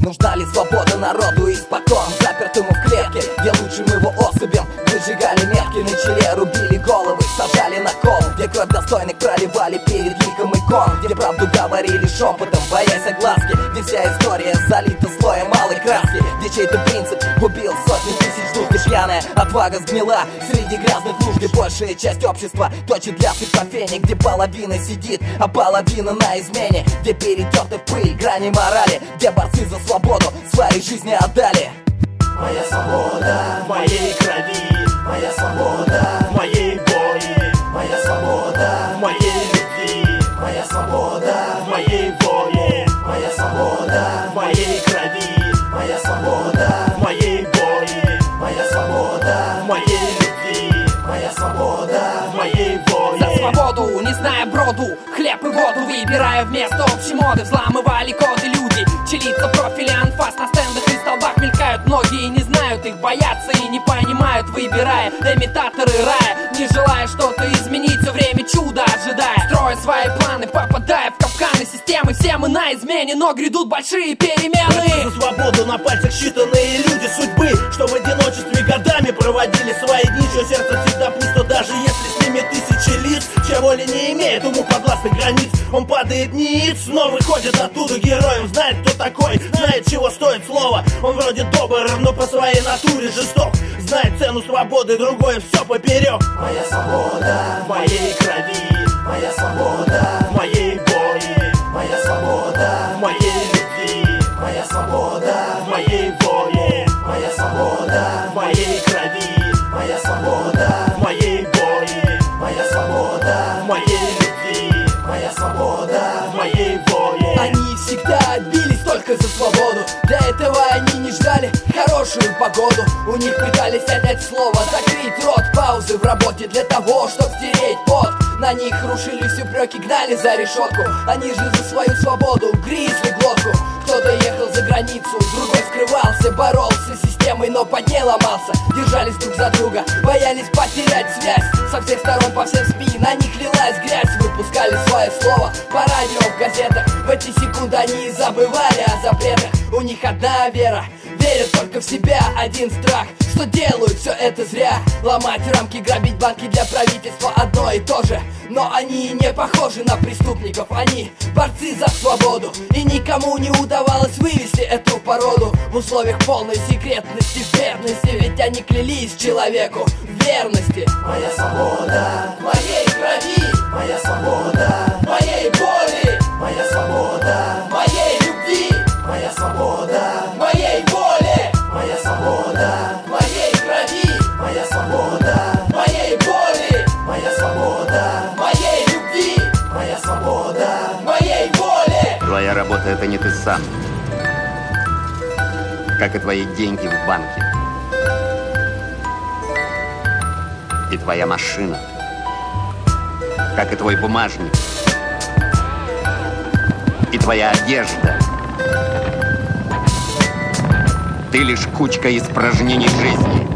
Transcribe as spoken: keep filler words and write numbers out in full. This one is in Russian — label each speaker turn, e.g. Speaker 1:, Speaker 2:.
Speaker 1: Нужна ли свобода народу испокон, запертому в клетке, где лучшим его особям выжигали метки на челе, рубили головы, сажали на кол, где кровь достойных проливали перед ликом икон, где правду говорили шепотом, боясь огласки, где вся история залита слоем малой краски, где чей-то принцип губил сотни тысяч душ, где пьяная отвага сгнила среди грязных луж, где большая часть общества точит лясы по фене, где половина сидит, а половина на измене, где перетерты в пыль грани морали, где борцы за свободу своей жизни отдали.
Speaker 2: Моя свобода в моей крови, моя свобода в моей боли, моя свобода в моей любви, моя свобода в моей воле, моя свобода в моей крови, моя свобода в моей боли, моя свобода в моей любви, моя свобода в моей воле.
Speaker 3: За свободу, не зная броду, хлеб и воду выбирая вместо общей моды, взламывали коды люди, челится профили анфас на стендах и столбах мелькают. Многие не знают их, боятся и не понимают, выбирая имитаторы рая, не желая что-то изменить, все время чудо ожидая, строя свои планы, попадая в капканы системы. Все мы на измене, но грядут большие перемены.
Speaker 2: За свободу на пальцах считанные люди судьбы, что в одиночестве годами проводили свои дни, чье сердце всегда пусто, даже если с ними тысячи лиц, чья воля не имеет ему подвластных границ. Он падает ниц, но выходит оттуда героем, знает, кто такой, знает, чего стоит слово. Он вроде добр, но по своей натуре жесток, знает цену свободы, другое все поперек.
Speaker 1: Моя свобода
Speaker 2: в моей крови,
Speaker 1: моя свобода
Speaker 2: в моей боли,
Speaker 1: моя свобода
Speaker 2: в моей любви,
Speaker 1: моя свобода
Speaker 2: в моей воле,
Speaker 1: моя свобода
Speaker 2: в моей крови,
Speaker 1: моя свобода
Speaker 2: в моей боли,
Speaker 1: моя свобода
Speaker 2: в моей любви,
Speaker 1: моя свобода
Speaker 2: в моей воле.
Speaker 3: Они всегда бились только за свободу, для этого они не ждали хорошую погоду. У них пытались отнять слово, закрыть рот, паузы в работе для того, чтоб стереть пот. На них рушились упреки, гнали за решетку. Они же за свою свободу грызли глотку. Кто-то ехал за границу, другой скрывался, боролся с системой, но под ней ломался. Держались друг за друга, боялись потерять связь. Со всех сторон по всем СМИ на них лилась грязь. Выпускали свое слово по радио, в газетах. В эти секунды они забывали о запретах. У них одна вера, верят только в себя, один страх, что делают все это зря. Ломать рамки, грабить банки для правительства одно и то же. Но они не похожи на преступников, они борцы за свободу. И никому не удавалось вывести эту породу в условиях полной секретности, верности. Ведь они клялись человеку в верности.
Speaker 1: Моя свобода в моей крови, моя свобода
Speaker 3: В моей боли,
Speaker 1: моя свобода
Speaker 3: в моей любви,
Speaker 1: моя свобода
Speaker 3: в моей воле,
Speaker 1: моя свобода
Speaker 3: в моей крови,
Speaker 1: моя свобода
Speaker 3: в моей боли,
Speaker 1: моя свобода
Speaker 3: в моей любви,
Speaker 1: моя свобода
Speaker 3: в моей воле.
Speaker 4: Твоя работа — это не ты сам, как и твои деньги в банке, и твоя машина, как и твой бумажник, и твоя одежда. Ты лишь кучка испражнений жизни.